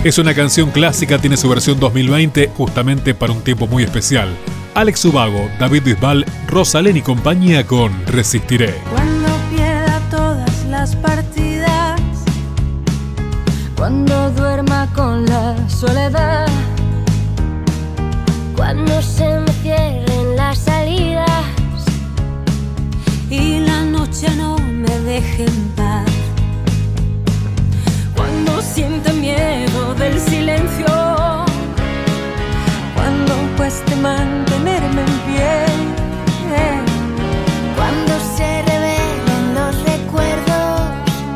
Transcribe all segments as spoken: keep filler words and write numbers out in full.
Es una canción clásica, tiene su versión dos mil veinte, justamente para un tiempo muy especial. Alex Ubago, David Bisbal, Rosalén y compañía con Resistiré. Cuando pierda todas las partidas, cuando duerma con la soledad, cuando se me cierren las salidas y la noche no me deje en paz, cuando sienta miedo del silencio, cuando cueste mantenerme en pie, cuando se revelen los recuerdos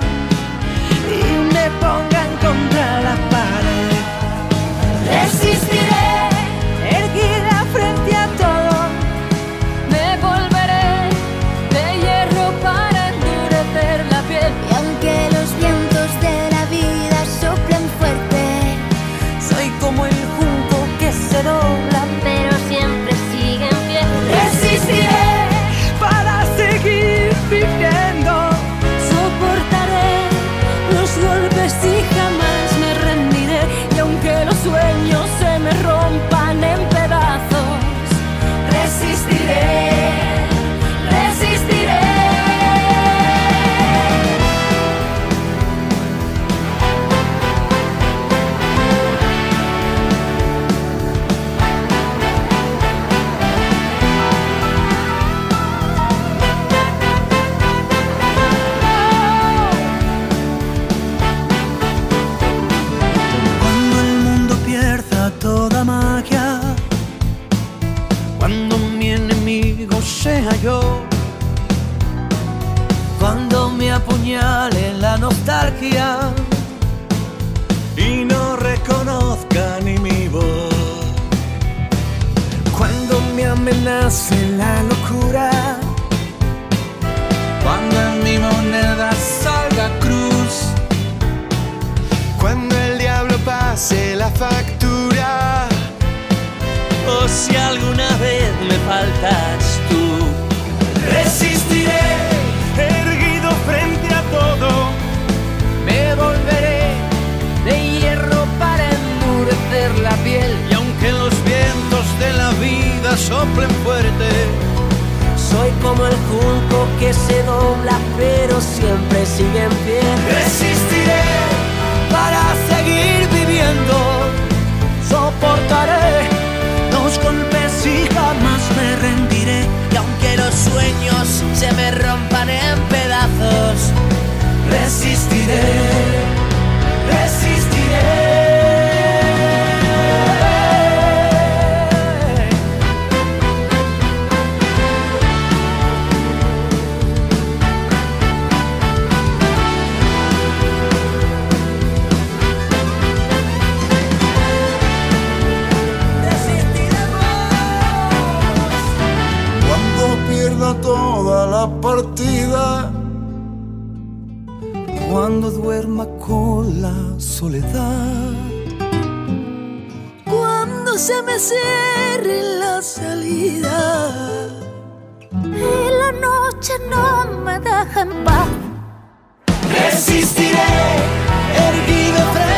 y me pongan contra la pared, resistiré, erguida frente a todo, me volveré de hierro para endurecer la piel. Y aunque los vientos de la vida soplan fuerte, soy como el junco que se dobla, pero siempre sigue en pie. resistiré para seguir viviendo, soportaré los golpes y jamás me rendiré. Y aunque los sueños se me rompan en pedazos, resistiré, resistiré. Cuando el mundo pierda toda magia, cuando mi enemigo sea yo, cuando me apuñale la nostalgia y no reconozca ni mi voz, cuando me amenace la locura, cuando en mi moneda salga cruz, cuando el diablo pase la factura, o si alguna vez me faltas tú, resistiré, erguido frente a todo, me volveré de hierro para endurecer la piel. Y aunque los vientos de la vida soplen fuerte, soy como el junco que se dobla pero siempre sigue en pie. Resistiré para seguir viviendo, soportaré los golpes y jamás me rendiré. Y aunque los sueños se me rompan en pedazos, resistiré, resistiré. Toda la partida, cuando duerma con la soledad, Cuando se me cierre la salida y la noche no me deja en paz, resistiré, erguido frente